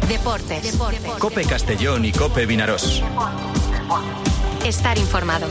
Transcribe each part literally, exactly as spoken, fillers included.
Deportes. Deportes. COPE Castellón y COPE Vinarós. Estar informado.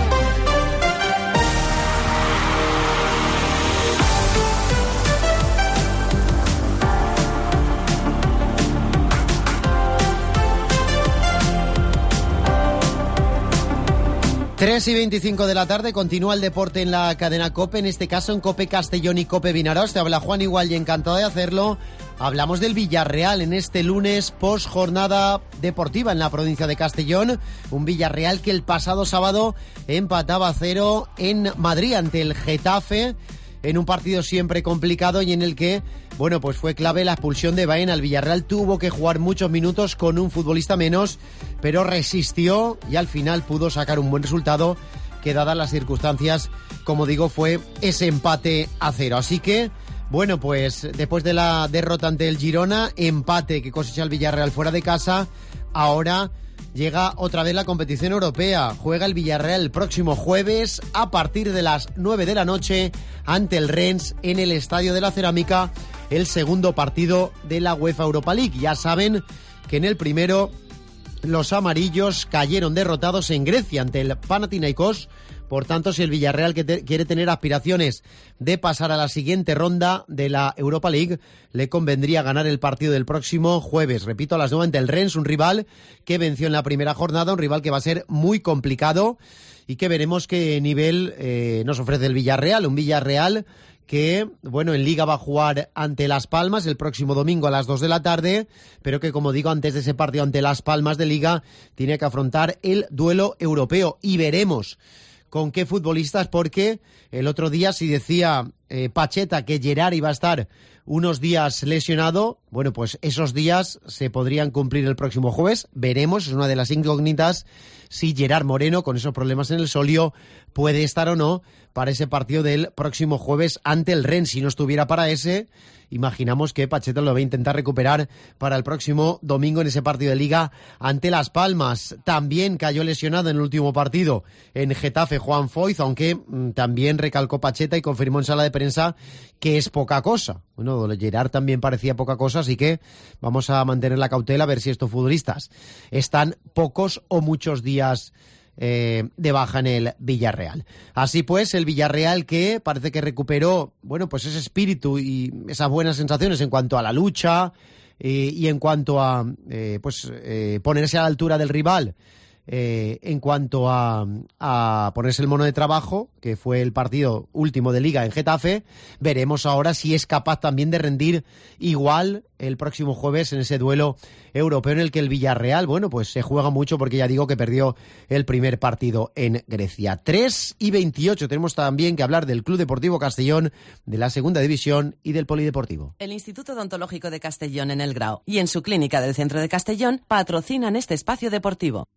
tres y veinticinco de la tarde, continúa el deporte en la cadena COPE, en este caso en COPE Castellón y COPE Vinarós. Te habla Juan Igual y encantado de hacerlo. Hablamos del Villarreal en este lunes post jornada deportiva en la provincia de Castellón. Un Villarreal que el pasado sábado empataba a cero en Madrid ante el Getafe, en un partido siempre complicado y en el que, bueno, pues fue clave la expulsión de Baena. El Villarreal tuvo que jugar muchos minutos con un futbolista menos, pero resistió y al final pudo sacar un buen resultado que, dadas las circunstancias, como digo, fue ese empate a cero. Así que, bueno, pues después de la derrota ante el Girona, empate que cosecha el Villarreal fuera de casa, ahora llega otra vez la competición europea. Juega el Villarreal el próximo jueves a partir de las nueve de la noche ante el Rennes en el Estadio de la Cerámica, el segundo partido de la UEFA Europa League. Ya saben que en el primero los amarillos cayeron derrotados en Grecia ante el Panathinaikos. Por tanto, si el Villarreal que te, quiere tener aspiraciones de pasar a la siguiente ronda de la Europa League, le convendría ganar el partido del próximo jueves. Repito, a las nueve ante el Rennes, un rival que venció en la primera jornada, un rival que va a ser muy complicado y que veremos qué nivel eh, nos ofrece el Villarreal. Un Villarreal que, bueno, en Liga va a jugar ante Las Palmas el próximo domingo a las dos de la tarde, pero que, como digo, antes de ese partido ante Las Palmas de Liga, tiene que afrontar el duelo europeo. Y veremos con qué futbolistas, porque el otro día si decía eh, Pacheta que Gerard iba a estar unos días lesionado, bueno, pues esos días se podrían cumplir el próximo jueves. Veremos, es una de las incógnitas, si Gerard Moreno, con esos problemas en el solio, puede estar o no para ese partido del próximo jueves ante el Rennes. Si no estuviera para ese, imaginamos que Pacheta lo va a intentar recuperar para el próximo domingo en ese partido de Liga ante Las Palmas. También cayó lesionado en el último partido en Getafe Juan Foyth, aunque mmm, también recalcó Pacheta y confirmó en sala de prensa que es poca cosa. Bueno, Gerard también parecía poca cosa, así que vamos a mantener la cautela a ver si estos futbolistas están pocos o muchos días Eh, de baja en el Villarreal. Así pues, el Villarreal que parece que recuperó, bueno, pues ese espíritu y esas buenas sensaciones en cuanto a la lucha eh, y en cuanto a eh, pues eh, ponerse a la altura del rival, eh, en cuanto a, a ponerse el mono de trabajo, que fue el partido último de Liga en Getafe. Veremos ahora si es capaz también de rendir igual el próximo jueves en ese duelo europeo en el que el Villarreal, bueno, pues se juega mucho, porque ya digo que perdió el primer partido en Grecia. tres y veintiocho, tenemos también que hablar del Club Deportivo Castellón, de la Segunda División y del Polideportivo. El Instituto Odontológico de Castellón en El Grao y en su clínica del centro de Castellón patrocinan este espacio deportivo.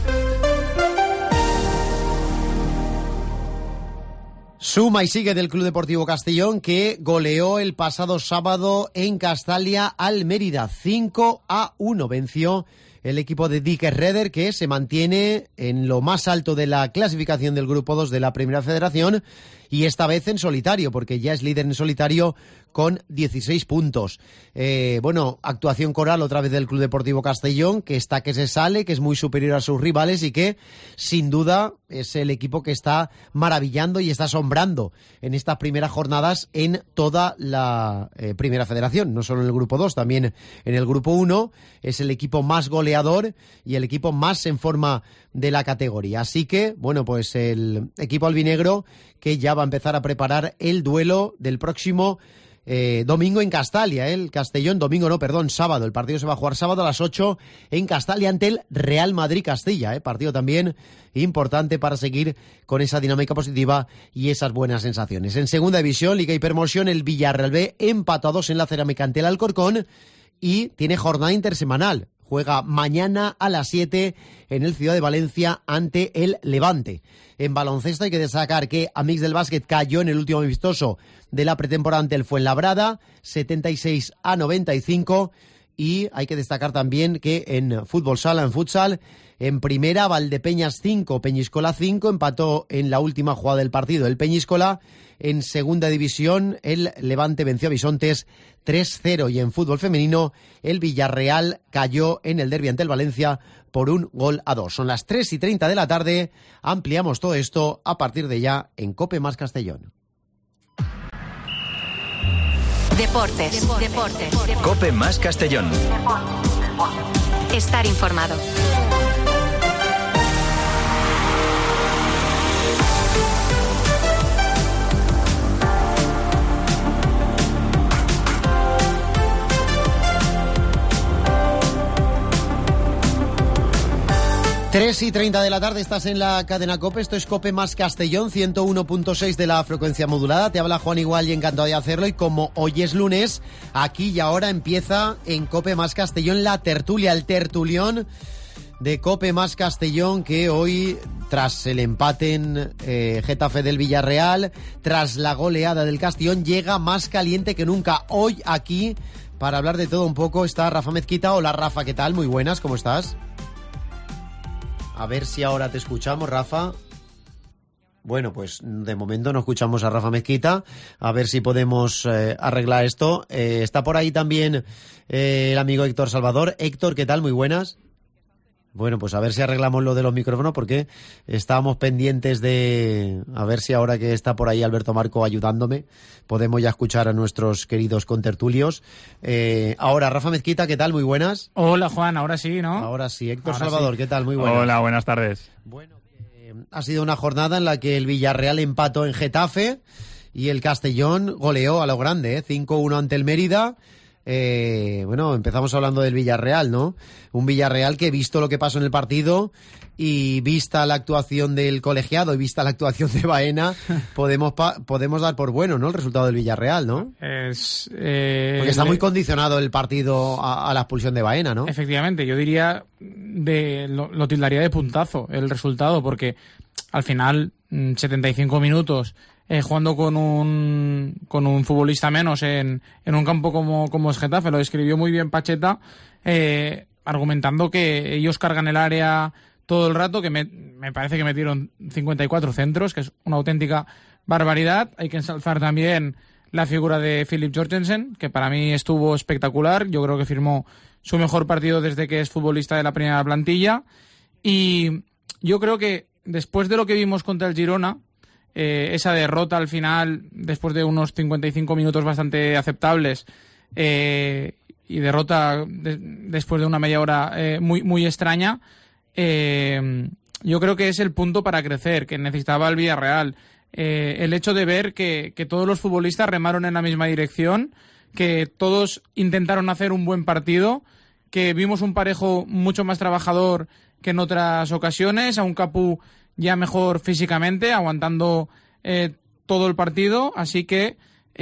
Suma y sigue del Club Deportivo Castellón, que goleó el pasado sábado en Castalia al Mérida. cinco a uno venció el equipo de Dick Redder, que se mantiene en lo más alto de la clasificación del Grupo dos de la Primera Federación, y esta vez en solitario, porque ya es líder en solitario con dieciséis puntos. Eh, bueno, actuación coral otra vez del Club Deportivo Castellón, que está que se sale, que es muy superior a sus rivales y que, sin duda, es el equipo que está maravillando y está asombrando en estas primeras jornadas en toda la eh, Primera Federación, no solo en el Grupo dos, también en el Grupo uno. Es el equipo más goleador y el equipo más en forma de la categoría. Así que, bueno, pues el equipo albinegro que ya va a empezar a preparar el duelo del próximo eh, domingo en Castalia, ¿eh? el Castellón, domingo no, perdón, sábado. El partido se va a jugar sábado a las ocho en Castalia ante el Real Madrid Castilla, ¿eh? Partido también importante para seguir con esa dinámica positiva y esas buenas sensaciones. En Segunda División, Liga Hipermotion, el Villarreal B empató a dos en la Cerámica ante el Alcorcón y tiene jornada intersemanal. Juega mañana a las siete en el Ciudad de Valencia ante el Levante. En baloncesto hay que destacar que Amics del Básquet cayó en el último amistoso de la pretemporada ante el Fuenlabrada, setenta y seis a noventa y cinco, y hay que destacar también que en fútbol sala, en futsal, en primera, Valdepeñas cinco, Peñíscola cinco, empató en la última jugada del partido el Peñíscola. En segunda división, el Levante venció a Bisontes tres cero, y en fútbol femenino, el Villarreal cayó en el derbi ante el Valencia por un gol a dos. Son las tres y treinta de la tarde, ampliamos todo esto a partir de ya en COPE más Castellón. Deportes, deportes, deportes. COPE más Castellón. Estar informado. tres y treinta de la tarde, estás en la cadena COPE, esto es COPE más Castellón, ciento uno punto seis de la frecuencia modulada. Te habla Juan Igual y encantado de hacerlo, y como hoy es lunes, aquí y ahora empieza en COPE más Castellón la tertulia, el tertulión de COPE más Castellón, que hoy, tras el empate en eh, Getafe del Villarreal, tras la goleada del Castellón, llega más caliente que nunca. Hoy aquí, para hablar de todo un poco, está Rafa Mezquita. Hola Rafa, ¿qué tal? Muy buenas, ¿cómo estás? A ver si ahora te escuchamos, Rafa. Bueno, pues de momento no escuchamos a Rafa Mezquita. A ver si podemos eh, arreglar esto. Eh, está por ahí también eh, el amigo Héctor Salvador. Héctor, ¿qué tal? Muy buenas. Bueno, pues a ver si arreglamos lo de los micrófonos, porque estábamos pendientes de... A ver si ahora que está por ahí Alberto Marco ayudándome, podemos ya escuchar a nuestros queridos contertulios. Eh, ahora, Rafa Mezquita, ¿qué tal? Muy buenas. Hola, Juan, ahora sí, ¿no? Ahora sí. Héctor Ahora Salvador, sí. ¿Qué tal? Muy buenas. Hola, buenas tardes. Bueno, eh, ha sido una jornada en la que el Villarreal empató en Getafe y el Castellón goleó a lo grande, ¿eh? cinco uno ante el Mérida. Eh, bueno, empezamos hablando del Villarreal, ¿no? Un Villarreal que, visto lo que pasó en el partido y vista la actuación del colegiado y vista la actuación de Baena, podemos pa- podemos dar por bueno, ¿no?, el resultado del Villarreal, ¿no? Es, eh, Porque está le- muy condicionado el partido a, a la expulsión de Baena, ¿no? Efectivamente, yo diría, de lo, lo tildaría de puntazo el resultado, porque al final, mm, setenta y cinco minutos eh, jugando con un con un futbolista menos en, en un campo como, como es Getafe, lo describió muy bien Pacheta, eh, argumentando que ellos cargan el área todo el rato, que me, me parece que metieron cincuenta y cuatro centros, que es una auténtica barbaridad. Hay que ensalzar también la figura de Philip Jorgensen, que para mí estuvo espectacular. Yo creo que firmó su mejor partido desde que es futbolista de la primera plantilla. Y yo creo que después de lo que vimos contra el Girona, eh, esa derrota al final, después de unos cincuenta y cinco minutos bastante aceptables, eh, y derrota de, después de una media hora eh, muy, muy extraña, eh, yo creo que es el punto para crecer, que necesitaba el Villarreal. Eh, el hecho de ver que, que todos los futbolistas remaron en la misma dirección, que todos intentaron hacer un buen partido, que vimos un Parejo mucho más trabajador que en otras ocasiones, a un Capu ya mejor físicamente, aguantando eh, todo el partido, así que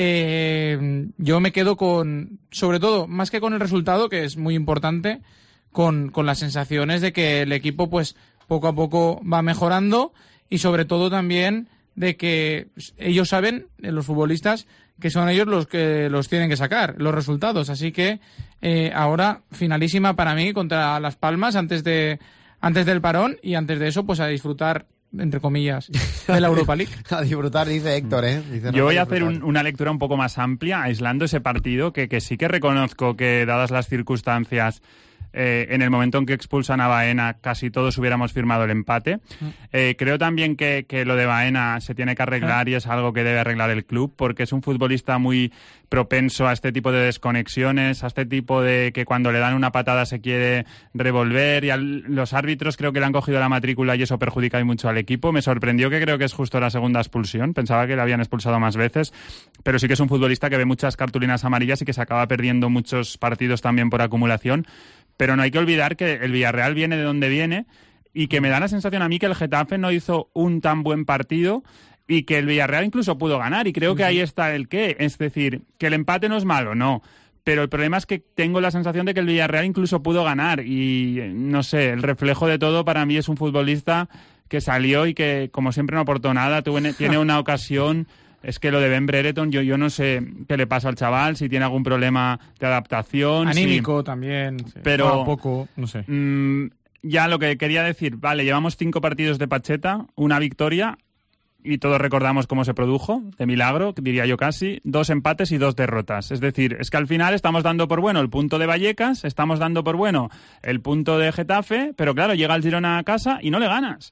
eh, yo me quedo con, sobre todo, más que con el resultado, que es muy importante, con, con las sensaciones de que el equipo pues poco a poco va mejorando, y sobre todo también de que ellos saben, los futbolistas, que son ellos los que los tienen que sacar, los resultados. Así que eh, ahora finalísima para mí contra Las Palmas antes de antes del parón, y antes de eso pues a disfrutar, entre comillas, de la Europa League. A disfrutar, dice Héctor, ¿eh? Dice Yo voy a Rafa, hacer un- disfrutar. una lectura un poco más amplia, aislando ese partido, que, que sí que reconozco que, dadas las circunstancias, eh, en el momento en que expulsan a Baena, casi todos hubiéramos firmado el empate. Eh, creo también que, que lo de Baena se tiene que arreglar, y es algo que debe arreglar el club, porque es un futbolista muy propenso a este tipo de desconexiones, a este tipo de que cuando le dan una patada se quiere revolver, y al- los árbitros creo que le han cogido la matrícula y eso perjudica mucho al equipo. Me sorprendió, que creo que es justo la segunda expulsión, pensaba que le habían expulsado más veces, pero sí que es un futbolista que ve muchas cartulinas amarillas y que se acaba perdiendo muchos partidos también por acumulación. Pero no hay que olvidar que el Villarreal viene de donde viene, y que me da la sensación a mí que el Getafe no hizo un tan buen partido, y que el Villarreal incluso pudo ganar, y creo que ahí está el qué. Es decir, que el empate no es malo, no, pero el problema es que tengo la sensación de que el Villarreal incluso pudo ganar, y no sé, el reflejo de todo para mí es un futbolista que salió y que, como siempre, no aportó nada. Tuve- tiene una ocasión es que lo de Ben Brereton, yo, yo no sé qué le pasa al chaval, si tiene algún problema de adaptación. Anímico si... también. Sí. Pero bueno, poco, no sé. Mmm, ya lo que quería decir, vale, llevamos cinco partidos de Pacheta, una victoria, y todos recordamos cómo se produjo, de milagro, diría yo casi, dos empates y dos derrotas. Es decir, es que al final estamos dando por bueno el punto de Vallecas, estamos dando por bueno el punto de Getafe, pero claro, llega el Girona a casa y no le ganas.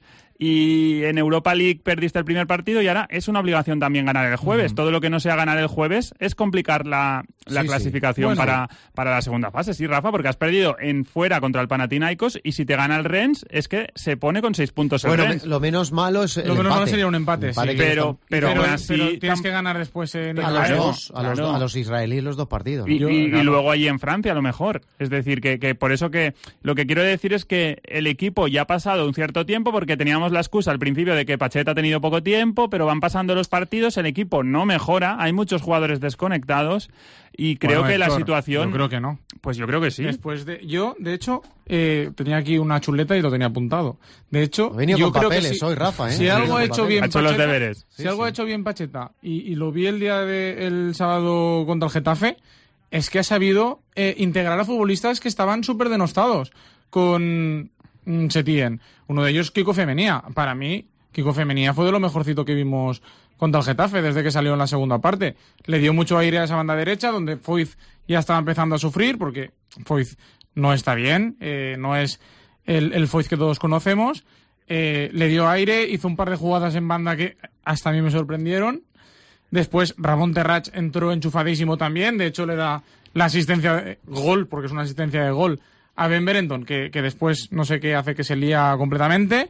Y en Europa League perdiste el primer partido y ahora es una obligación también ganar el jueves. Uh-huh. Todo lo que no sea ganar el jueves es complicar la, la sí, clasificación sí. Bueno, para, para la segunda fase. Sí, Rafa, porque has perdido en fuera contra el Panathinaikos y si te gana el Rennes es que se pone con seis puntos el bueno, Rennes. Lo menos malo es el Lo menos empate. malo sería un empate, empate sí. Pero, pero, pero, pero, así, pero tienes que ganar después en a, Israel. los dos, a, los, a los israelíes los dos partidos. Y, ¿no? y, claro. y luego allí en Francia a lo mejor. Es decir, que, que por eso que lo que quiero decir es que el equipo ya ha pasado un cierto tiempo porque teníamos la excusa al principio de que Pacheta ha tenido poco tiempo, pero van pasando los partidos, el equipo no mejora, hay muchos jugadores desconectados y creo bueno, que Héctor, la situación... Yo creo que no. Pues yo creo que sí. Después de... Yo, de hecho, eh, tenía aquí una chuleta y lo tenía apuntado. De hecho, yo con creo papeles, que si, hoy Rafa, ¿eh? Si algo ha hecho bien ha hecho Pacheta, los deberes. Si sí, algo sí. ha hecho bien Pacheta y, y lo vi el día del sábado contra el Getafe, es que ha sabido eh, integrar a futbolistas que estaban súper denostados con mm, Setién. Uno de ellos, Kiko Femenía. Para mí, Kiko Femenía fue de lo mejorcito que vimos contra el Getafe desde que salió en la segunda parte. Le dio mucho aire a esa banda derecha, donde Foyth ya estaba empezando a sufrir, porque Foyth no está bien, eh, no es el, el Foyth que todos conocemos. Eh, le dio aire, hizo un par de jugadas en banda que hasta a mí me sorprendieron. Después Ramón Terrach entró enchufadísimo también, de hecho le da la asistencia de gol, porque es una asistencia de gol, a Ben Brereton, que, que después no sé qué hace que se lía completamente.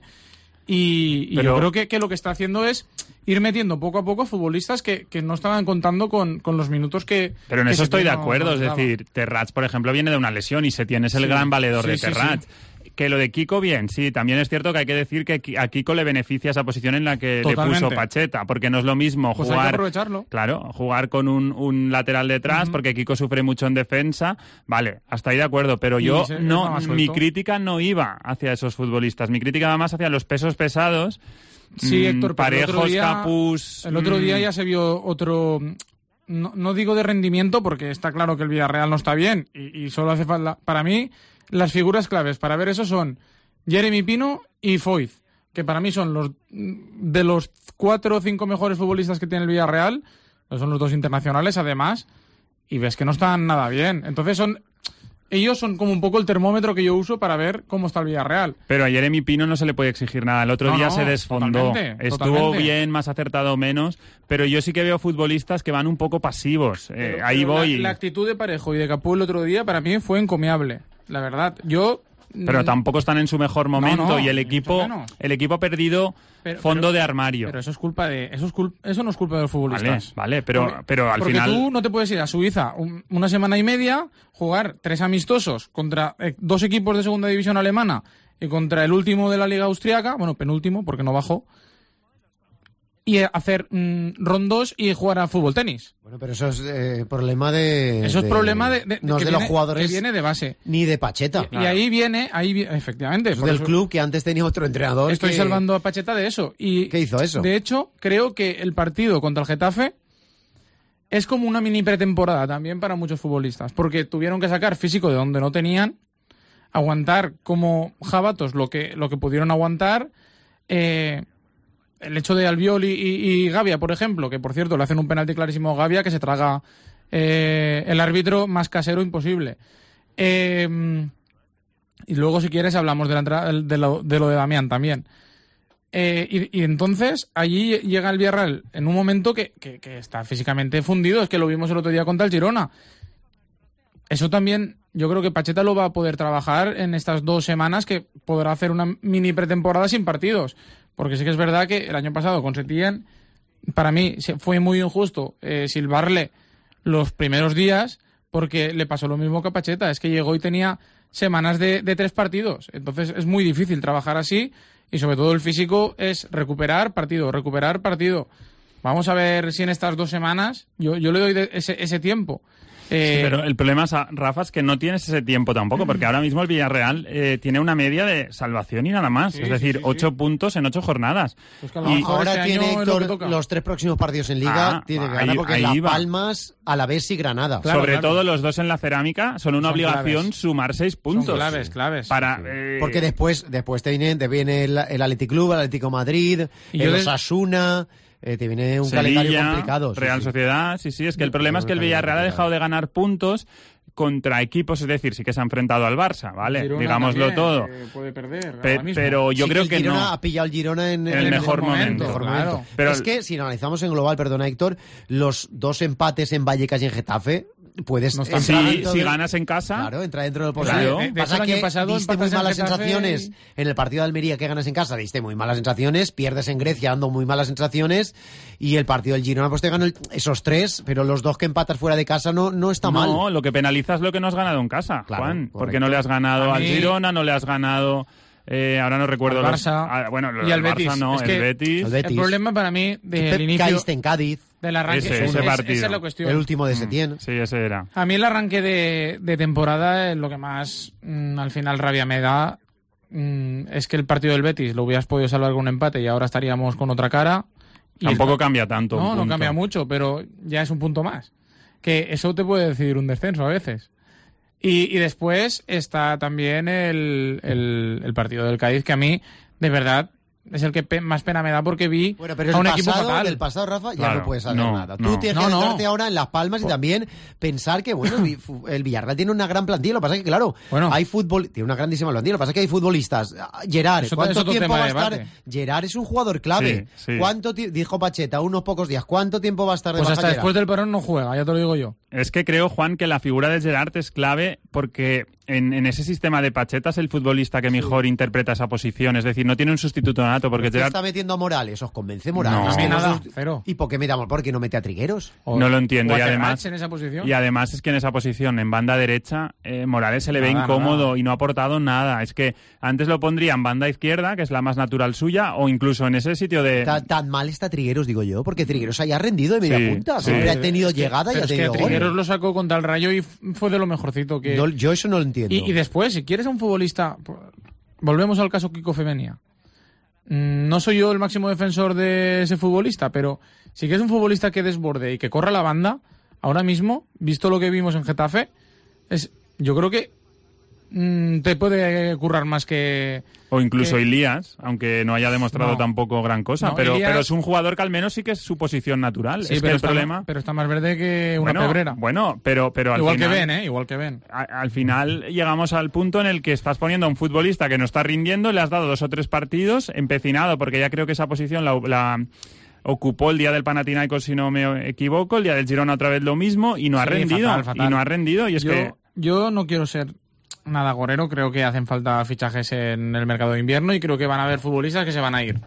Y, y Pero... yo creo que, que lo que está haciendo es ir metiendo poco a poco futbolistas que, que no estaban contando con, con los minutos que... Pero en que eso estoy de no, acuerdo, no es decir, Terrach, por ejemplo, viene de una lesión y Setién es el sí, gran valedor sí, de sí, Terrach. Sí. Que lo de Kiko, bien, sí, también es cierto que hay que decir que a Kiko le beneficia esa posición en la que Totalmente. le puso Pacheta, porque no es lo mismo pues jugar... Hay que aprovecharlo. Claro, jugar con un, un lateral detrás, uh-huh. porque Kiko sufre mucho en defensa, vale, hasta ahí de acuerdo, pero y yo, no, mi crítica no iba hacia esos futbolistas, mi crítica va más hacia los pesos pesados, sí, Héctor, Parejos, el otro día, Capús... El otro día mmm... ya se vio otro... No, no digo de rendimiento, porque está claro que el Villarreal no está bien, y, y solo hace falta... Para mí, las figuras claves para ver eso son Jeremy Pino y Foyth, que para mí son los de los cuatro o cinco mejores futbolistas que tiene el Villarreal, son los dos internacionales además, y ves que no están nada bien. Entonces son ellos son como un poco el termómetro que yo uso para ver cómo está el Villarreal. Pero a Jeremy Pino no se le puede exigir nada. El otro no, día no, se desfondó. Totalmente, Estuvo totalmente. bien, más acertado o menos, pero yo sí que veo futbolistas que van un poco pasivos. Eh, pero, ahí pero voy. La, la actitud de Parejo y de Capú el otro día para mí fue encomiable, la verdad. Yo... Pero tampoco están en su mejor momento no, no, y el equipo el equipo ha perdido pero, fondo pero, de armario. Pero eso es culpa de eso es culpa, eso no es culpa de los futbolistas. Vale, vale pero porque, pero al porque final tú no te puedes ir a Suiza un, una semana y media, jugar tres amistosos contra eh, dos equipos de segunda división alemana y contra el último de la liga austriaca, bueno, penúltimo porque no bajó. Y hacer mmm, rondos y jugar a fútbol tenis. Bueno, pero eso es eh, problema de... Eso es de, problema de, de, no de, de viene, los jugadores... que viene de base. Ni de Pacheta. Y, claro. y ahí viene, ahí viene, efectivamente. Es del eso, club que antes tenía otro entrenador. Estoy que... salvando a Pacheta de eso. Y ¿qué hizo eso? De hecho, creo que el partido contra el Getafe es como una mini pretemporada también para muchos futbolistas. Porque tuvieron que sacar físico de donde no tenían, aguantar como jabatos lo que, lo que pudieron aguantar... Eh, el hecho de Albiol y, y, y Gavia, por ejemplo, que por cierto le hacen un penalti clarísimo a Gavia que se traga eh, el árbitro más casero imposible. Eh, y luego, si quieres, hablamos de, la entrada, de, lo, de lo de Damián también. Eh, y, y entonces, allí llega el Villarreal en un momento que, que, que está físicamente fundido. Es que lo vimos el otro día contra el Girona. Eso también, yo creo que Pacheta lo va a poder trabajar en estas dos semanas, que podrá hacer una mini pretemporada sin partidos. Porque sí que es verdad que el año pasado con Setién, para mí fue muy injusto eh, silbarle los primeros días, porque le pasó lo mismo que a Pacheta. Es que llegó y tenía semanas de, de tres partidos. Entonces es muy difícil trabajar así, y sobre todo el físico es recuperar partido, recuperar partido. Vamos a ver si en estas dos semanas yo, yo le doy de ese, ese tiempo. Eh, sí, pero el problema, es, Rafa, es que no tienes ese tiempo tampoco, porque ahora mismo el Villarreal eh, tiene una media de salvación y nada más. Sí, es decir, sí, sí, ocho sí. puntos en ocho jornadas. Pues y ahora este tiene Héctor los tres próximos partidos en Liga, ah, tiene que ganar porque ahí Las va. Palmas, Alavés y Granada. Claro, Sobre claro. todo los dos en la cerámica son una son obligación claves. sumar seis puntos. Son claves, claves. Para, sí. eh... Porque después, después te viene, te viene el, el Athletic Club, el Atlético Madrid, y el Osasuna... Eh, te viene un Sevilla, calendario complicado. Sí, Real sí. Sociedad, sí, sí. Es que el problema es que el Villarreal ha dejado de ganar puntos contra equipos, es decir, sí que se ha enfrentado al Barça, ¿vale? Girona Digámoslo también, todo. Puede perder, Pe pero yo sí creo que, que el Girona no. ha pillado el Girona en, en en el, el mejor, mejor momento. momento. Claro. momento. Pero es que si lo analizamos en global, perdona Héctor, los dos empates en Vallecas y en Getafe puedes no entrar sí, dentro si de... ganas en casa, claro, entra dentro del posible. Claro. De, de Pasa el que año pasado diste muy malas en sensaciones y... en el partido de Almería que ganas en casa, diste muy malas sensaciones, pierdes en Grecia dando muy malas sensaciones y el partido del Girona pues te ganó el... esos tres, pero los dos que empatas fuera de casa no, no está no, mal. No, lo que penaliza es lo que no has ganado en casa, claro, Juan, correcto. Porque no le has ganado al Girona, no le has ganado... Eh, ahora no recuerdo al los, Barça ah, bueno, y al Barça Betis. no, es el, que Betis. el Betis. El problema para mí del inicio caíste en Cádiz del arranque ese, es, ese partido. Esa es la cuestión. El último de Setién. Mm, sí, ese era. A mí el arranque de, de temporada es lo que más mmm, al final rabia me da. Mmm, es que el partido del Betis lo hubieras podido salvar con un empate y ahora estaríamos con otra cara. Y Tampoco el... cambia tanto. No, un no cambia mucho, pero ya es un punto más. Que eso te puede decidir un descenso a veces. Y, y después está también el, el, el partido del Cádiz, que a mí, de verdad, es el que pe más pena me da porque vi bueno, pero a un el equipo pasado, fatal. Del pasado, Rafa, claro, ya no puedes saber no, nada. No. Tú tienes no, que no. centrarte ahora en Las Palmas y también pensar que, bueno, el Villarreal tiene una gran plantilla. Lo que pasa es que, claro, bueno. hay fútbol, tiene una grandísima plantilla. Lo que pasa es que hay futbolistas. Gerard, eso ¿cuánto es tiempo va a de estar? debate. Gerard es un jugador clave. Sí, sí. ¿Cuánto dijo Pacheta? Unos pocos días. ¿Cuánto tiempo va a estar de Pues baja hasta Gerard? después del parón no juega, ya te lo digo yo. Es que creo, Juan, que la figura de Gerard es clave porque en, en ese sistema de Pacheta es el futbolista que mejor sí. interpreta esa posición. Es decir, no tiene un sustituto nato porque ¿Pero Gerard... está metiendo a Morales? ¿Os convence Morales? No, a mí nada, sus... cero. ¿Y por qué mete a ¿Por qué no mete a Trigueros? O, no lo entiendo. O y, a además, en esa posición. y además es que en esa posición, en banda derecha, eh, Morales se le nada, ve incómodo nada. y no ha aportado nada. Es que antes lo pondría en banda izquierda, que es la más natural suya, o incluso en ese sitio de... Tan, tan mal está Trigueros, digo yo, porque Trigueros haya rendido de media sí, punta. sí. Siempre ha tenido es que, llegada y ha es tenido que gol. Trigueros lo sacó contra el Rayo y fue de lo mejorcito que... No, yo eso no lo entiendo. Y, y después, si quieres a un futbolista... Volvemos al caso Kiko Femenia. No soy yo el máximo defensor de ese futbolista, pero si quieres un futbolista que desborde y que corra la banda, ahora mismo, visto lo que vimos en Getafe, es, yo creo que mmm, te puede currar más que... O incluso que... Ilías, aunque no haya demostrado no. tampoco gran cosa, no, pero, Ilías... pero es un jugador que al menos sí que es su posición natural. Sí, es pero, que el está, problema... pero está más verde que una bueno, pebrera. Bueno, pero, pero al Igual final... que ven, ¿eh? Igual que ven. A, al final llegamos al punto en el que estás poniendo a un futbolista que no está rindiendo, le has dado dos o tres partidos, empecinado, porque ya creo que esa posición la... la ocupó el día del Panathinaikos, si no me equivoco, el día del Girona otra vez lo mismo, y no sí, ha rendido. Fatal, fatal. Y no ha rendido, y es yo, que... Yo no quiero ser nada gorero, creo que hacen falta fichajes en el mercado de invierno y creo que van a haber futbolistas que se van a ir.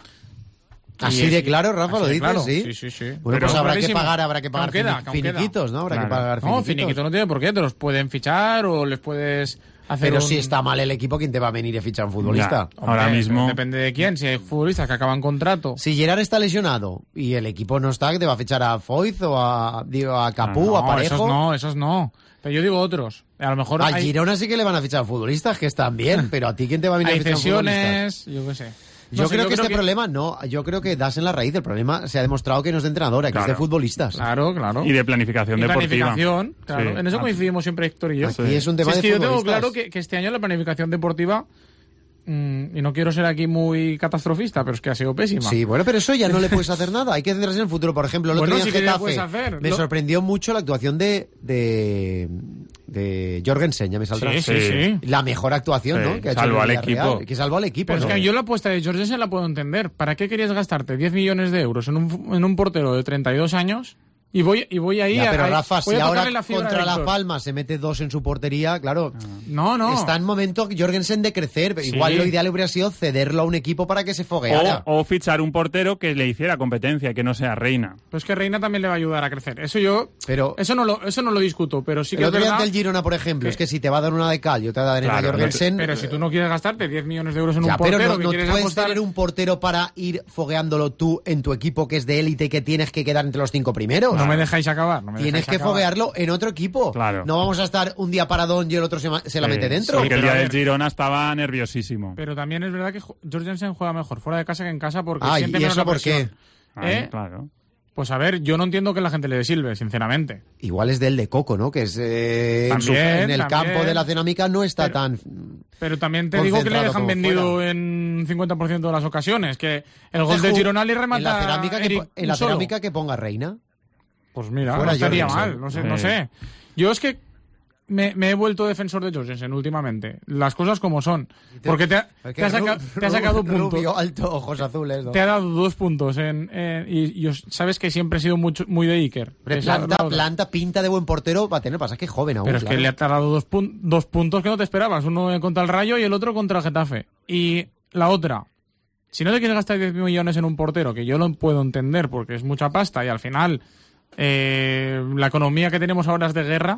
Así y de es, claro, Rafa, lo dices, claro. ¿sí? Sí, sí, sí. Bueno, Pero pues habrá clarísimo. que pagar, habrá que pagar que queda, fini finiquitos, ¿no? Habrá claro. que pagar finiquitos. No, finiquito no tiene por qué, te los pueden fichar o les puedes hacer Pero un... si está mal el equipo, ¿quién te va a venir y fichar a un futbolista? Ya, ahora Hombre, mismo... Depende de quién, si hay futbolistas que acaban contrato... Si Gerard está lesionado y el equipo no está, ¿que te va a fichar a Foyth o a, digo, a Capú, no, a Parejo? Esos no, esos no. Pero yo digo otros. A lo mejor Al hay, Girona sí que le van a fichar a futbolistas que están bien, pero a ti ¿quién te va a venir hay a fichar a futbolistas? cesiones, yo qué sé. Yo No sé, creo yo que creo este que... problema no, yo creo que das en la raíz del problema. Se ha demostrado que no es de entrenadora, que Claro. es de futbolistas. Claro, claro. Y de planificación Y deportiva. planificación, claro. Sí. En eso coincidimos siempre Héctor y yo. Aquí Sí. es un tema Si es de que yo tengo futbolistas. claro que, que este año la planificación deportiva, mmm, y no quiero ser aquí muy catastrofista, pero es que ha sido pésima. Sí, bueno, pero eso ya no le puedes hacer nada. Hay que centrarse en el futuro. Por ejemplo, el Bueno, otro día sí en que ya Getafe puedes hacer. me Lo- sorprendió mucho la actuación de de, de Jorgensen, ya me saldrá. Sí, sí, sí. La mejor actuación, Sí, ¿no? Que ha hecho salvó el al Villarreal, equipo. Que salvó al equipo. Pero es ¿no? que yo la apuesta de Jorgensen la puedo entender. ¿Para qué querías gastarte diez millones de euros en un, en un portero de treinta y dos años Y voy, y voy ahí Ya, a... pero a- Rafa, voy si a ahora tocarle la fibra contra de Las Héctor. Palmas se mete dos en su portería, claro, No, no. está en momento Jorgensen de crecer. Sí. Igual lo ideal hubiera sido cederlo a un equipo para que se fogueara. O, o fichar un portero que le hiciera competencia y que no sea Reina. Pues que Reina también le va a ayudar a crecer. Eso yo... Pero Eso no lo, eso no lo discuto, pero sí que el es otro día verdad... del Girona, por ejemplo, que- es que si te va a dar una de cal, yo te voy a dar Claro, a Jorgensen. Pero si tú no quieres gastarte diez millones de euros en Ya, un pero portero no, que no quieres puedes apostar... tener un portero para ir fogueándolo tú en tu equipo que es de élite y que tienes que quedar entre los cinco primeros. No me dejáis acabar. No me Tienes dejáis que acabar. foguearlo en otro equipo. Claro. No vamos a estar un día paradón y el otro se, ma- se la mete Sí, dentro. Porque el pero día a del ver. Girona estaba nerviosísimo. Pero también es verdad que jo- Jorgensen juega mejor fuera de casa que en casa porque Ah, siente ¿y menos eso la por presión. qué? Ay, ¿Eh? Claro. Pues a ver, yo no entiendo que la gente le dé Silve, sinceramente. Igual es del de Coco, ¿no? Que es eh, en, su- También, en el también. campo de la cerámica no está Pero- tan... Pero también te digo que le Concentrado dejan como vendido fuera. en cincuenta por ciento de las ocasiones. Que el gol de Ju- Girona le remata en la cerámica que, Eric po- en la solo. cerámica que ponga Reina. Pues mira, Fuera no estaría Jorgensen. mal, no sé, no Sí. sé. Yo es que me, me he vuelto defensor de Jorgensen últimamente. Las cosas como son. Porque te ha, Es que te ha saca- Ru- te ha sacado Ru- puntos. Rubio, alto, ojos azules. ¿no? Te ha dado dos puntos en, en- y, y os- sabes que siempre he sido mucho, muy de Iker. Hombre, Esa es la planta, otra. planta, pinta de buen portero va a tener, pasa que es joven aún. Pero es claro. que le ha tardado dos, pun- dos puntos que no te esperabas. Uno contra el Rayo y el otro contra el Getafe. Y la otra, si no te quieres gastar diez millones en un portero, que yo lo puedo entender porque es mucha pasta y al final eh, la economía que tenemos ahora es de guerra,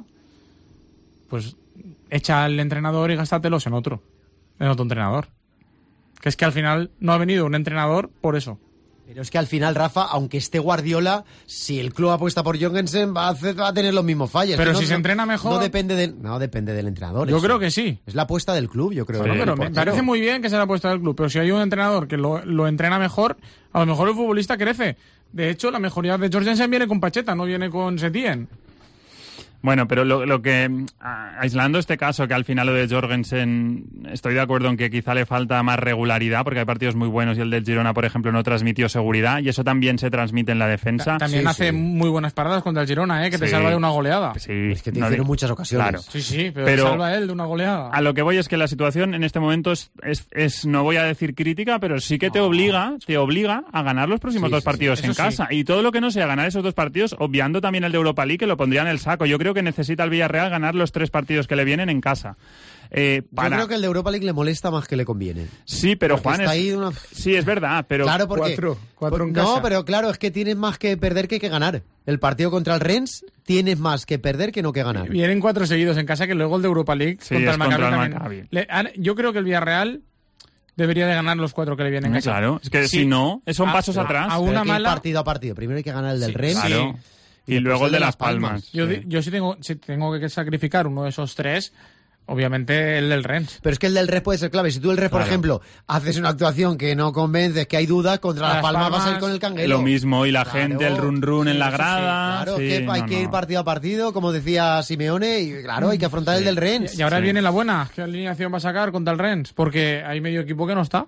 pues echa al entrenador y gástatelos en otro, en otro entrenador. Que es que al final no ha venido un entrenador por eso. Pero es que al final, Rafa, aunque esté Guardiola, si el club apuesta por Jorgensen, va a, hacer- va a tener los mismos fallos. Pero Que no- si se no- entrena mejor- No depende del, no depende del entrenador. Yo eso. creo que sí. Es la apuesta del club, yo creo. Sí, del Pero me portero. parece muy bien que se le ha puesto al club, pero si hay un entrenador que lo, lo entrena mejor, a lo mejor el futbolista crece. De hecho, la mejoría de Jorgensen viene con Pacheta, no viene con Setién. Bueno, pero lo, lo que, a- aislando este caso, que al final lo de Jorgensen, estoy de acuerdo en que quizá le falta más regularidad, porque hay partidos muy buenos y el del Girona, por ejemplo, no transmitió seguridad, y eso también se transmite en la defensa. También Sí, hace sí. muy buenas paradas contra el Girona, ¿eh? Que te Sí. salva de una goleada. Sí, Es que te no hicieron di- muchas ocasiones. Claro. Sí, sí, pero, Pero- te salva él de una goleada. A lo que voy es que la situación en este momento es, es, es- no voy a decir crítica, pero sí que te obliga, te obliga a ganar los próximos Sí, dos sí, partidos sí. en Eso casa. Y todo lo que no sea ganar esos dos partidos, obviando también el de Europa League, que lo pondría en el saco. Yo creo que necesita el Villarreal ganar los tres partidos que le vienen en casa. Eh, para- Yo creo que el de Europa League le molesta más que le conviene. Sí, pero Porque Juan, está es- ahí una- sí, es verdad, pero Claro, porque... Cuatro, cuatro en no, casa. pero claro, es que tienes más que perder que que ganar. El partido contra el Rennes tienes más que perder que no que ganar. Vienen cuatro seguidos en casa, que luego el de Europa League Sí, contra es el Maccabi contra el también. Maccabi. Le- han- yo creo que el Villarreal debería de ganar los cuatro que le vienen en Eh, casa. claro, es que Sí. si no, son A- pasos a- atrás. a Pero una hay que ir mala- partido a partido. Primero hay que ganar el del Sí, Rennes. Claro. Y Y luego después el de Las Palmas. Yo, Sí. di- yo sí tengo, si tengo que sacrificar uno de esos tres, obviamente el del Rennes. Pero es que el del Res puede ser clave. Si tú el Res, por Claro. ejemplo, haces una actuación que no convences, que hay dudas, contra Las Las Palmas vas a ir Palmas, con el canguelo. Lo mismo, y la Claro. gente, el run run Sí, en la eso sí, grada. Claro, sí, que hay no, que ir no. partido a partido, como decía Simeone, y claro, hay que afrontar el del Rennes. Y ahora Sí. viene la buena. ¿Qué alineación va a sacar contra el Rennes? Porque hay medio equipo que no está.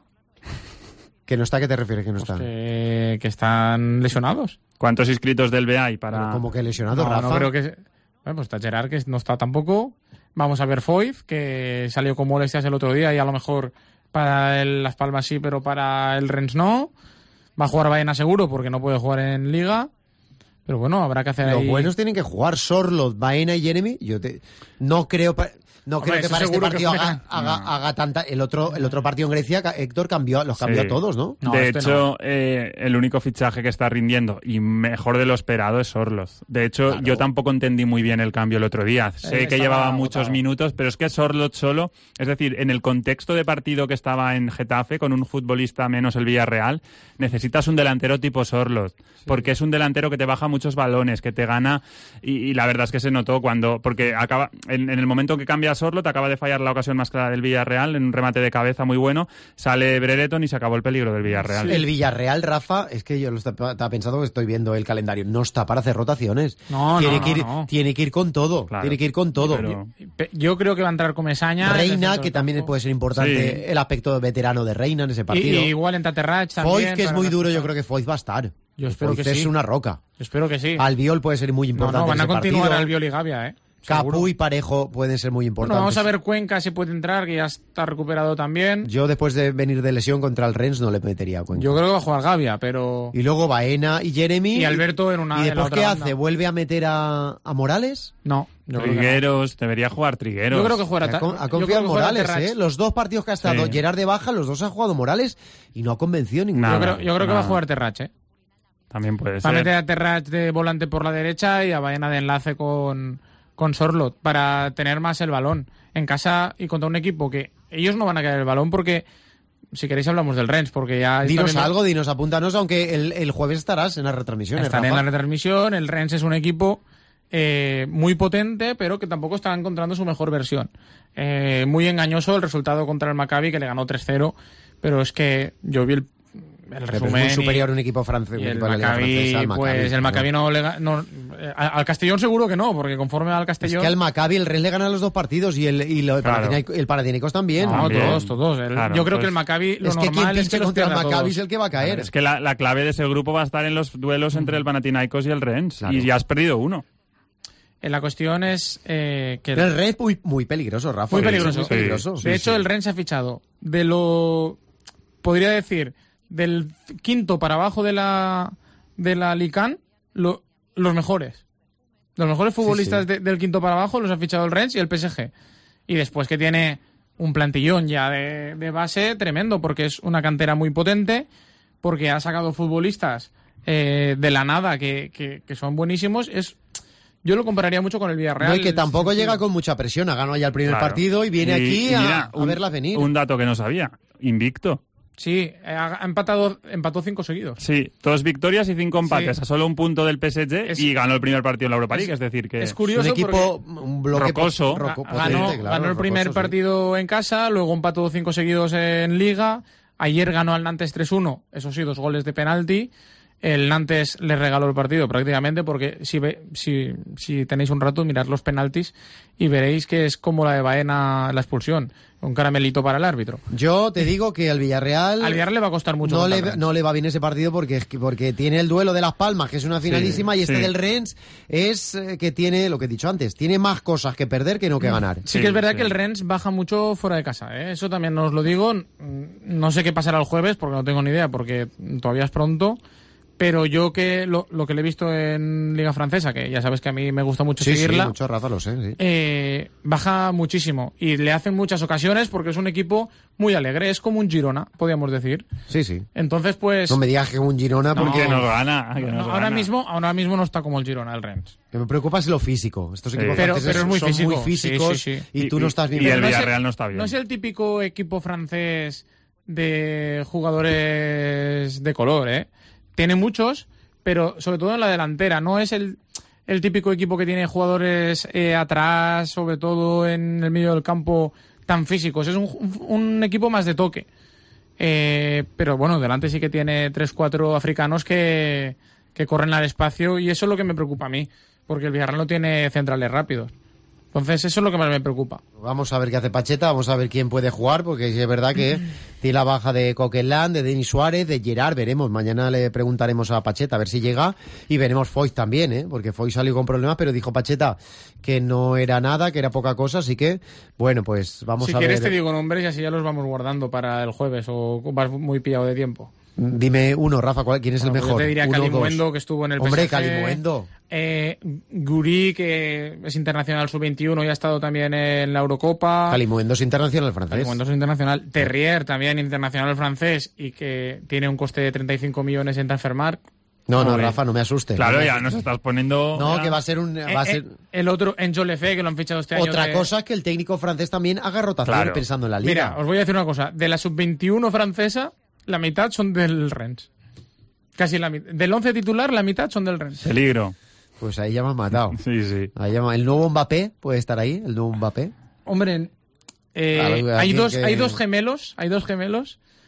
Que no está, ¿qué te refieres que no Pues está? que, que están lesionados. ¿Cuántos inscritos del B hay para...? Pero como que lesionado, No, Rafa. no creo que... se- Bueno, pues está Gerard, que no está tampoco. Vamos a ver Foyth, que salió con molestias el otro día y a lo mejor para el Las Palmas sí, pero para el Rennes no. Va a jugar Baena seguro porque no puede jugar en Liga. Pero bueno, habrá que hacer Los ahí... buenos tienen que jugar Sorloth, Baena y Jeremy. Yo te... no creo pa- no Hombre, creo que eso para este seguro que partido haga, juegan. haga, No. haga tanta. El otro, el otro partido en Grecia, ca- Héctor cambió, los cambió Sí. a todos, ¿no? No, de este hecho, no. eh, el único fichaje que está rindiendo y mejor de lo esperado es Sorloth. De hecho, Claro. yo tampoco entendí muy bien el cambio el otro día. Sé que estaba llevaba agotado. muchos minutos, pero es que Sorloth solo, es decir, en el contexto de partido que estaba en Getafe, con un futbolista menos el Villarreal, necesitas un delantero tipo Sorloth, porque es un delantero que te baja muchos balones, que te gana, y, y la verdad es que se notó cuando, porque acaba en, en el momento que cambia a Sorloth, acaba de fallar la ocasión más clara del Villarreal, en un remate de cabeza muy bueno, sale Brereton y se acabó el peligro del Villarreal. El Villarreal, Rafa, es que yo lo estaba estaba pensando que estoy viendo el calendario. No está para hacer rotaciones. No, tiene no, que no, ir, no. tiene que ir con todo. Claro. Tiene que ir con todo. Pero- Pe- Yo creo que va a entrar Comesaña. en el Reina, centro que del también campo. puede ser importante Sí. el aspecto veterano de Reina en ese Y, partido. y igual en Taterrach también. Foyth, que es para muy duro, yo reforzar. creo que Foyth va a estar. Yo espero Foyth que es sí. una roca. Yo espero que sí. Albiol puede ser muy No, importante no, van en a ese continuar partido. Albiol y Gavia, ¿eh? Capu y Parejo pueden ser muy importantes. Bueno, vamos a ver Cuenca si puede entrar, que ya está recuperado también. Yo después de venir de lesión contra el Rennes no le metería a Cuenca. Yo creo que va a jugar Gavia, pero... Y luego Baena y Jeremy. Y Alberto en una ¿Y en la después otra qué banda. hace? ¿Vuelve a meter a, a Morales? No. Yo creo que Trigueros, debería jugar Trigueros. Yo creo que juega Ha, con- ha yo creo confiado en que juega Morales, Terrach. ¿eh? Los dos partidos que ha estado Sí. Gerard de baja, los dos ha jugado Morales y no ha convencido ninguno. Yo Nada. creo, yo creo que va a nada. jugar Terrach, ¿eh? También puede Va a ser. meter a Terrach de volante por la derecha y a Baena de enlace con, con Sorlot para tener más el balón en casa y contra un equipo que ellos no van a caer el balón porque, si queréis, hablamos del Rennes, porque ya... Dinos también- algo, dinos, apúntanos, aunque el, el jueves estarás en las retransmisiones. Estaré en Rafa. la retransmisión. El Rennes es un equipo eh, muy potente, pero que tampoco está encontrando su mejor versión. Eh, muy engañoso el resultado contra el Maccabi, que le ganó tres cero, pero es que yo vi el, el Pero es resumen muy y- superior a un equipo francés. y un el equipo de la Liga Maccabi, francesa, al pues el claro. Maccabi no le ga- no, eh, al Castellón seguro que no, porque conforme al Es Castellón... que al Maccabi el Rennes le gana los dos partidos y el, y lo- el, Claro. Panathinaikos- el Panathinaikos también. No, También. todos, todos. El- Claro, yo creo pues- que el Maccabi lo es que quien normal es pinche que los contra el pierda Maccabi todos. es el que va a caer. Es que la, la clave de ese grupo va a estar en los duelos entre el Panathinaikos y el Rennes. Claro. Y ya has perdido uno. Eh, La cuestión es eh, que... El Rennes muy, muy peligroso, Rafa. Muy el Rennes peligroso. es Muy peligroso. De hecho, el Rennes ha fichado de lo... Podría decir, del quinto para abajo de la de la Lican, lo, los mejores. Los mejores futbolistas sí. de- del quinto para abajo los ha fichado el Rennes y el P S G. Y después que tiene un plantillón ya de, de base tremendo, porque es una cantera muy potente, porque ha sacado futbolistas eh, de la nada que, que, que son buenísimos. Es Yo lo compararía mucho con el Villarreal. No, y que tampoco Sí, sí. llega con mucha presión. Ha ganado ya el primer Claro. partido y viene Y- aquí y a, mira, a un- verla venir. Un dato que no sabía. Invicto. Sí, ha ha empatado, empató cinco seguidos. Sí, dos victorias y cinco empates. Sí. A solo un punto del P S G Es- y ganó el primer partido en la Europa es- League. Es decir, que es un curioso equipo, porque un bloque Rocoso. po- roco- Ga- potente, ganó, claro, ganó el primer rocoso, sí. partido en casa, luego empató cinco seguidos en Liga. Ayer ganó al Nantes tres uno, eso sí, dos goles de penalti. El Nantes le regaló el partido prácticamente porque si, ve, si, si tenéis un rato, mirad los penaltis y veréis que es como la de Baena la expulsión. Un caramelito para el árbitro. Yo te digo que al Villarreal, Al Villarreal le va a costar mucho. no, contra le, el Rennes. no le va bien ese partido porque, es que- porque tiene el duelo de Las Palmas, que es una finalísima, y este sí. del Rennes es eh, que tiene, lo que he dicho antes, tiene más cosas que perder que no que ganar. Sí, Sí, que es verdad sí. que el Rennes baja mucho fuera de casa, ¿eh? Eso también os lo digo. Mm, No sé qué pasará el jueves porque no tengo ni idea, porque todavía es pronto. Pero yo que lo, lo que le he visto en Liga Francesa, que ya sabes que a mí me gusta mucho Sí, sí, seguirla, mucho Rafa, lo sé, sí. eh, baja muchísimo y le hacen muchas ocasiones porque es un equipo muy alegre, es como un Girona, podríamos decir. Sí, sí. Entonces, pues No me digas que un Girona No, porque que nos gana. que nos no, ahora gana. mismo, ahora mismo no está como el Girona, el Rennes. que me preocupa es lo físico. Estos Sí. equipos Pero- franceses pero es muy son físico. muy físicos Sí, sí, sí. y tú Y- no estás bien. y el Pero no sé- Villarreal no está bien. No es el típico equipo francés de jugadores de color, ¿eh? Tiene muchos, pero sobre todo en la delantera. No es el, el típico equipo que tiene jugadores eh, atrás, sobre todo en el medio del campo, tan físicos. Es un, un equipo más de toque. Eh, pero bueno, delante sí que tiene tres cuatro africanos que, que corren al espacio y eso es lo que me preocupa a mí, porque el Villarreal no tiene centrales rápidos. Entonces eso es lo que más me preocupa. Vamos a ver qué hace Pacheta, vamos a ver quién puede jugar, porque sí es verdad que tiene la baja de Coquelin, de Denis Suárez, de Gerard, veremos. Mañana le preguntaremos a Pacheta a ver si llega y veremos Foyt también, ¿eh? Porque Foyt salió con problemas, pero dijo Pacheta que no era nada, que era poca cosa, así que, bueno, pues vamos si a quieres ver. te digo nombres y así ya los vamos guardando para el jueves o vas muy pillado de tiempo. Dime uno, Rafa, ¿cuál- ¿quién es Bueno, el pues mejor? Yo te diría Uno, Calimuendo, dos. que estuvo en el Hombre, P S G. Calimuendo. Eh, Guri, que es internacional sub veintiuno y ha estado también en la Eurocopa. Calimuendo es internacional francés. Calimuendo es internacional. Terrier, también internacional francés y que tiene un coste de treinta y cinco millones en Transfermarkt. No, no, Joder. Rafa, no me asustes. Claro, no me ya asustes. nos estás poniendo. No, ya- que va a ser un... Va a Eh, ser... eh, el otro, Enzo Lefebvre, que lo han fichado este año. Otra de- cosa es que el técnico francés también haga rotación Claro. pensando en la liga. Mira, os voy a decir una cosa. De la sub veintiuno francesa, la mitad son del Rennes. Casi la mitad. Del once titular, la mitad son del Rennes. Peligro. Pues ahí ya me has matado. Sí, sí. Ahí ya me- El nuevo Mbappé puede estar ahí, el nuevo Mbappé. Hombre, eh, Algo- hay, alguien dos, que- hay dos gemelos, hay dos gemelos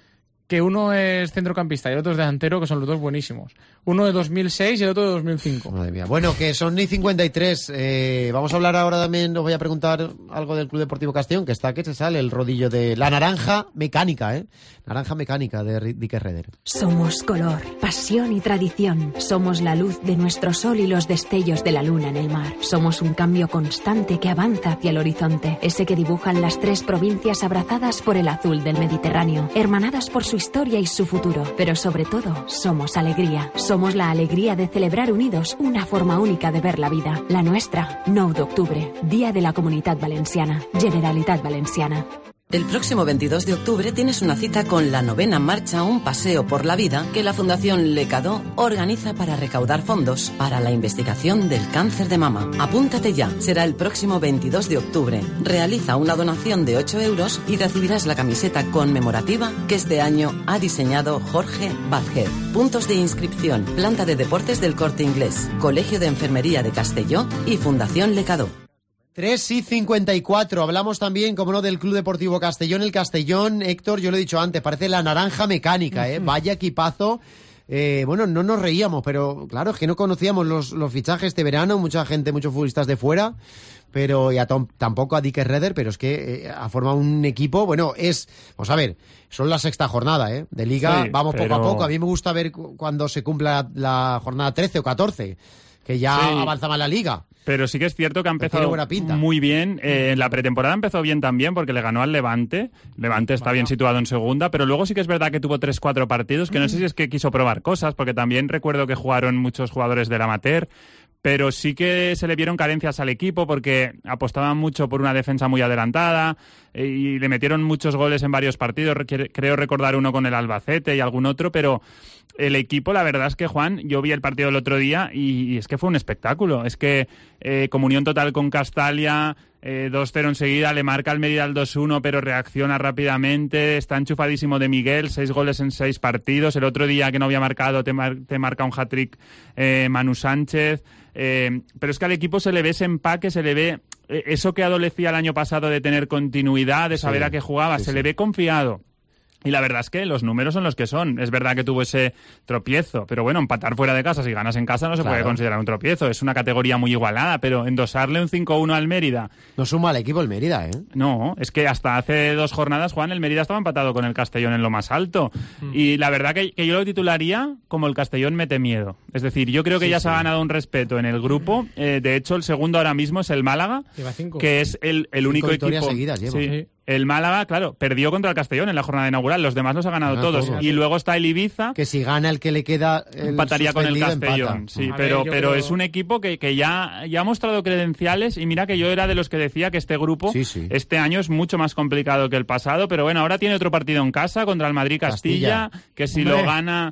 que uno es centrocampista y el otro es delantero, que son los dos buenísimos. Uno de dos mil seis y el otro de dos mil cinco. Madre mía. Bueno, que son ni cincuenta y tres. Eh, vamos a hablar ahora también, os voy a preguntar algo del Club Deportivo Castellón, que está que se sale el rodillo de la naranja mecánica, ¿eh? Naranja mecánica de Dick Reder. Somos color, pasión y tradición. Somos la luz de nuestro sol y los destellos de la luna en el mar. Somos un cambio constante que avanza hacia el horizonte, ese que dibujan las tres provincias abrazadas por el azul del Mediterráneo, hermanadas por su historia y su futuro. Pero sobre todo, somos alegría. Somos la alegría de celebrar unidos una forma única de ver la vida. La nuestra, nou d'octubre, Día de la Comunitat Valenciana, Generalitat Valenciana. El próximo veintidós de octubre tienes una cita con la novena marcha Un Paseo por la Vida que la Fundación Lecado organiza para recaudar fondos para la investigación del cáncer de mama. Apúntate ya, será el próximo veintidós de octubre. Realiza una donación de ocho euros y recibirás la camiseta conmemorativa que este año ha diseñado Jorge Vázquez. Puntos de inscripción, Planta de Deportes del Corte Inglés, Colegio de Enfermería de Castelló y Fundación Lecado. tres y cincuenta y cuatro. Hablamos también, como no, del Club Deportivo Castellón. El Castellón, Héctor, yo lo he dicho antes, parece la naranja mecánica, ¿eh? Vaya equipazo. Eh, bueno, no nos reíamos, pero claro, es que no conocíamos los, los fichajes este verano. Mucha gente, muchos futbolistas de fuera, pero y a Tom, tampoco a Dick Reder, pero es que eh, ha formado un equipo. Bueno, es, vamos a ver, son la sexta jornada, ¿eh? De Liga, sí, vamos pero... poco a poco. A mí me gusta ver cu- cuando se cumpla la jornada trece o catorce, que ya Sí. avanza más la Liga. Pero sí que es cierto que ha empezado buena pinta. muy bien. Eh, la pretemporada empezó bien también porque le ganó al Levante. Levante está bien situado en segunda, pero luego sí que es verdad que tuvo tres cuatro partidos, que no sé si es que quiso probar cosas, porque también recuerdo que jugaron muchos jugadores del amateur, pero sí que se le vieron carencias al equipo porque apostaban mucho por una defensa muy adelantada eh, y le metieron muchos goles en varios partidos. Re- creo recordar uno con el Albacete y algún otro, pero el equipo, la verdad es que, Juan, yo vi el partido el otro día y, y es que fue un espectáculo. Es que eh, comunión total con Castalia, eh, dos cero enseguida, le marca al Mérida el dos uno, pero reacciona rápidamente, está enchufadísimo de Miguel, seis goles en seis partidos. El otro día que no había marcado te, mar- te marca un hat-trick eh, Manu Sánchez. Eh, pero es que al equipo se le ve ese empaque, se le ve eh, eso que adolecía el año pasado de tener continuidad, de saber Sí, a qué jugaba, sí, se sí. le ve confiado. Y la verdad es que los números son los que son. Es verdad que tuvo ese tropiezo, pero bueno, empatar fuera de casa si ganas en casa no se Claro. puede considerar un tropiezo. Es una categoría muy igualada, pero endosarle un cinco uno al Mérida... No suma al equipo el Mérida, ¿eh? No, es que hasta hace dos jornadas, Juan, el Mérida estaba empatado con el Castellón en lo más alto. Y la verdad que, que yo lo titularía como el Castellón mete miedo. Es decir, yo creo que Sí, ya sí. se ha ganado un respeto en el grupo. Eh, de hecho, el segundo ahora mismo es el Málaga, Lleva cinco. que es el, el único victorias equipo... seguidas lleva. Sí. Sí. El Málaga, claro, perdió contra el Castellón en la jornada inaugural. Los demás los ha ganado Ah, todos. todos. Y luego está el Ibiza, Que si gana el que le queda, el empataría con el suspendido, Castellón. empata. Sí, A pero, ver, yo pero creo- es un equipo que, que ya, ya ha mostrado credenciales y mira que yo era de los que decía que este grupo Sí, sí. este año es mucho más complicado que el pasado, pero bueno, ahora tiene otro partido en casa contra el Madrid Castilla, Castilla. que si Hombre. lo gana...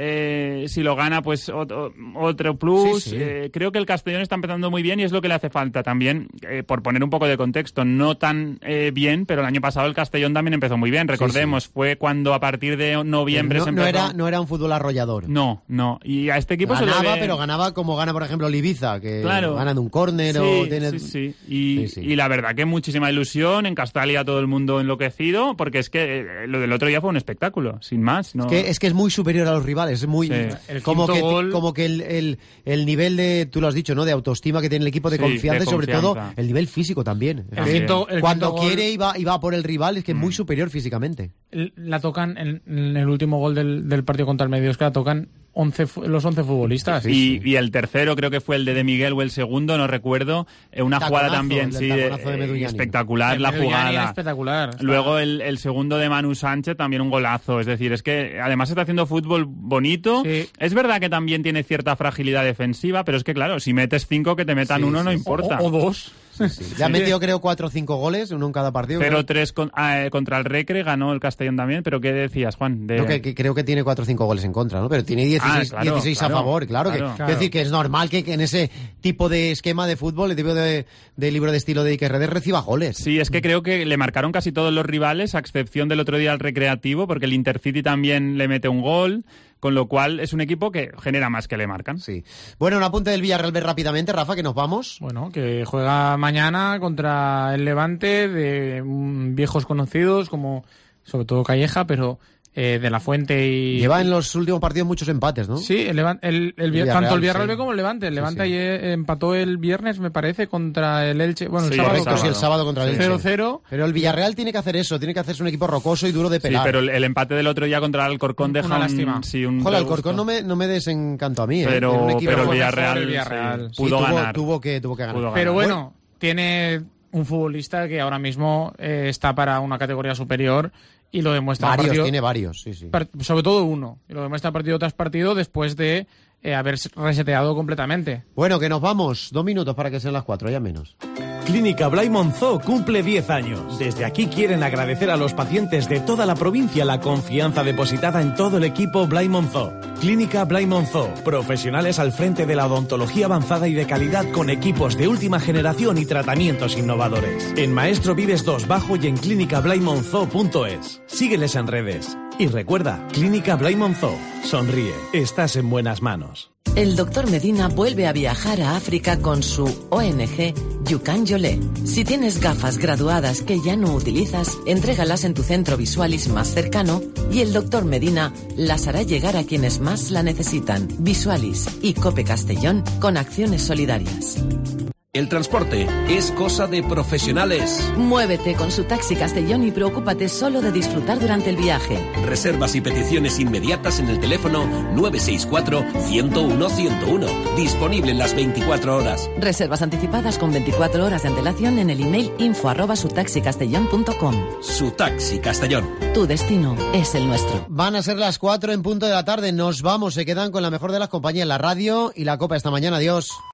Eh, si lo gana, pues otro, otro plus. Sí, sí. Eh, creo que el Castellón está empezando muy bien y es lo que le hace falta también, eh, por poner un poco de contexto, no tan eh, bien, pero el año pasado el Castellón también empezó muy bien. Recordemos, fue cuando a partir de noviembre no, se no empezó... era, no era un fútbol arrollador. No, no. Y a este equipo se ganaba, le ve... pero ganaba como gana, por ejemplo, el Ibiza, que Claro. gana de un córner Sí, o tiene... sí, sí. Y, Sí, sí. y la verdad que muchísima ilusión. En Castalia todo el mundo enloquecido, porque es que eh, lo del otro día fue un espectáculo, sin más. ¿no? Es que, es que es muy superior a los rivales, es muy... Sí. El Como quinto que, gol- como que el, el, el nivel de, tú lo has dicho, ¿no? De autoestima que tiene el equipo, de Sí, confianza de y sobre todo confianza. el nivel físico también. El También. quinto- el Cuando quinto gol- quiere y va, y va por el rival, es que es Mm. muy superior físicamente. la tocan en, en el último gol del, del partido contra el Medios, que la tocan once, fu- los once futbolistas. Y, y el tercero creo que fue el de De Miguel o el segundo, no recuerdo. eh, una Taconazo, jugada también, el del sí, de- taconazo de Medullani. espectacular El la Medullani era jugada. espectacular. Está- Luego el, el segundo de Manu Sánchez, también un golazo. Es decir, es que además está haciendo fútbol bonito. Sí. Es verdad que también tiene cierta fragilidad defensiva, pero es que claro, si metes cinco, que te metan Sí, uno, sí, no sí. importa. O, o dos. Ya ha metido, creo, cuatro o cinco goles, uno en cada partido. cero tres con- ah, eh, contra el Recre, ganó el Castellón también, pero ¿qué decías, Juan? De... No, que, que creo que tiene cuatro o cinco goles en contra, ¿no? Pero tiene dieciséis, Ah, claro, dieciséis claro, a favor, claro. que, claro. quiero decir que es normal que, que en ese tipo de esquema de fútbol, el tipo de, de libro de estilo de Dick Reder reciba goles. Sí, es que creo que le marcaron casi todos los rivales, a excepción del otro día al Recreativo, porque el Intercity también le mete un gol, con lo cual es un equipo que genera más que le marcan. Sí. Bueno, un apunte del Villarreal B rápidamente, Rafa, que nos vamos. Bueno, que juega mañana contra el Levante, de mm, viejos conocidos como sobre todo Calleja, pero eh, de la Fuente y... Lleva en los últimos partidos muchos empates, ¿no? Sí, el, el, el, el, Villarreal, tanto el Villarreal sí. B como el Levante. El Sí, Levante sí. ayer empató el viernes, me parece, contra el Elche. Bueno, el Sí, sábado. Correcto, sí, el sábado contra el Elche. cero cero. Pero el Villarreal tiene que hacer eso, tiene que hacerse un equipo rocoso y duro de Sí, pelar. pero el, el empate del otro día contra el Alcorcón Una deja lástima. un... Sí, un Joder, el regusto. Alcorcón no me, no me desencantó a mí, ¿eh? Pero, Era un equipo pero el fue mejor Villarreal, el Villarreal. sí, Sí, pudo tuvo, ganar. tuvo que, tuvo que ganar. Pudo ganar. Pero bueno, tiene un futbolista que ahora mismo eh, está para una categoría superior y lo demuestra Varios, partido, tiene varios, sí, sí. par- sobre todo uno, y lo demuestra partido tras partido después de eh, haber reseteado completamente. Bueno, que nos vamos. Dos minutos para que sean las cuatro, ya menos. Clínica Blay Monzó cumple diez años. Desde aquí quieren agradecer a los pacientes de toda la provincia la confianza depositada en todo el equipo Blay Monzó. Clínica Blay Monzó, profesionales al frente de la odontología avanzada y de calidad con equipos de última generación y tratamientos innovadores. En Maestro Vives dos Bajo y en clínica blay monzó punto es. Sígueles en redes. Y recuerda, Clínica Blay Monzó. Sonríe, estás en buenas manos. El doctor Medina vuelve a viajar a África con su O N G Yukan Yolé. Si tienes gafas graduadas que ya no utilizas, entrégalas en tu centro Visualis más cercano y el doctor Medina las hará llegar a quienes más la necesitan. Visualis y Cope Castellón con acciones solidarias. El transporte es cosa de profesionales. Muévete con su Taxi Castellón y preocúpate solo de disfrutar durante el viaje. Reservas y peticiones inmediatas en el teléfono nueve seis cuatro, ciento uno, ciento uno. Disponible en las veinticuatro horas. Reservas anticipadas con veinticuatro horas de antelación en el email info arroba sutaxicastellón punto com. Su Taxi Castellón. Tu destino es el nuestro. Van a ser las cuatro en punto de la tarde. Nos vamos, se quedan con la mejor de las compañías, la radio y la copa esta mañana. Adiós.